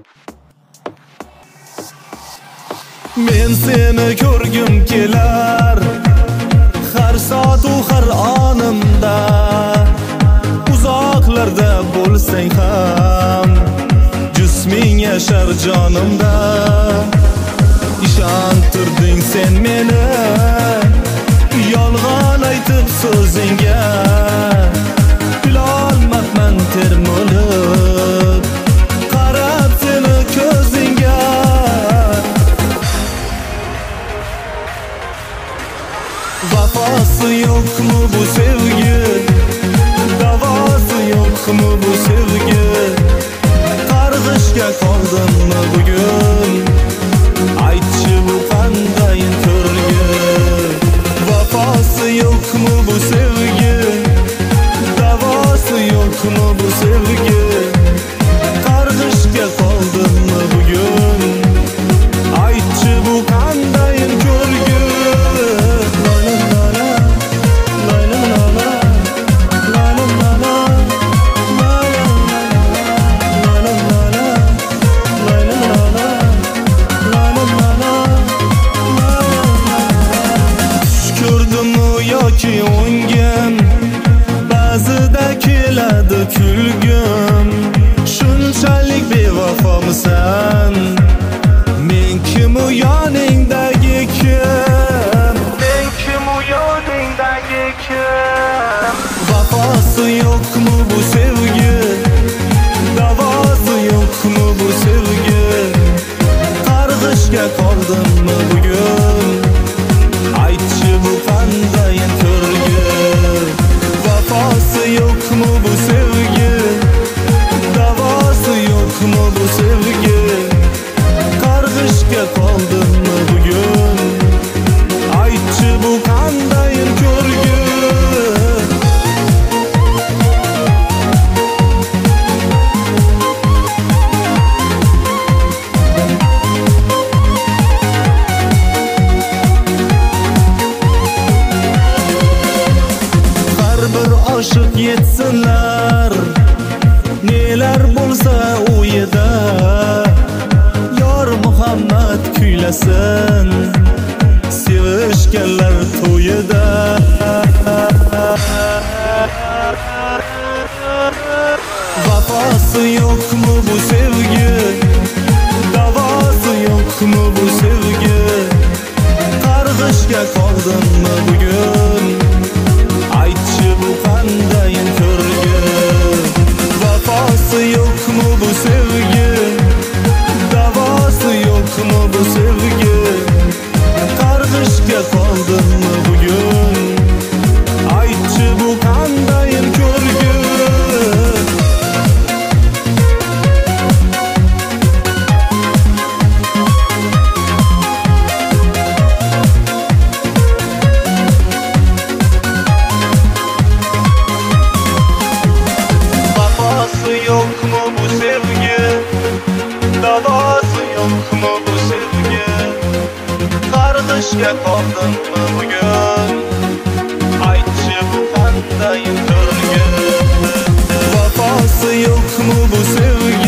Men seni ko'rgim kelar har soat u har onimda. Uzoqlarda bo'lsang ham jisming yashar jonimda. Ishontirding sen meni yolg'on aytib so'zingga. Bilolmabman termulib qarab seni ko'zingga. Vafası yo'qmi bu sevgi? Davosi yo'qmi bu sevgi? Qarg'ishga qoldimmi bugun? Aytchi bu qandayin ko'rgi? Vafası yo'qmi bu sevgi? Davosi yo'qmi bu sevgi? Qarg'ishga qoldimmi bugun? Aytchi bu qandayin ko'rgi? Yoki o'ngim ba'zida keladi kulgim. Shunchalik bevafomisan? Men kim u yoningdagi kim? Men kim u yoningdagi kim? Vafası yo'qmi bu sevgi? Davosi yo'qmi bu sevgi? Qarg'ishga qoldimmi bugun? Aytchi bu qandayin ko'rgi? Vafası yo'qmi bu sevgi? Davosi yo'qmi bu sevgi? Qarg'ishga qoldimmi bugun? Aytchi bu qandayin ko'rgi? Oshiq yetsinlar nelar bo'lsa uyida. Yor Muhammad kuylasin sevishganlar to'yida. Vafası yo'qmi bu sevgi? Davosi yo'qmi bu sevgi? Qarg'ishga qoldimmi bugun? Aytchi bu qandayin ko'rgi? Vafası yo'qmi bu sevgi? Davosi yo'qmi bu sevgi? Qarg'ishga qoldimmi bugun? Aytchi bu qandayin ko'rgi? Yo'qmi bu sevgi? Davosi yo'qmi bu sevgi? Qarg'ishga qoldimmi bugun? Aytchi bu qandayin ko'rgi? Vafası yo'qmi bu sevgi?